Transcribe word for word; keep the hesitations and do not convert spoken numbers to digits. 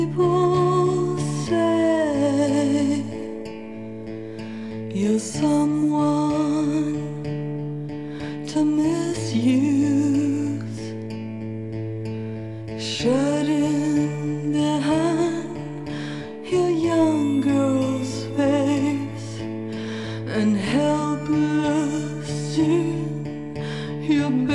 People say you're someone to misuse, shutting behind your young girl's face and helpless in your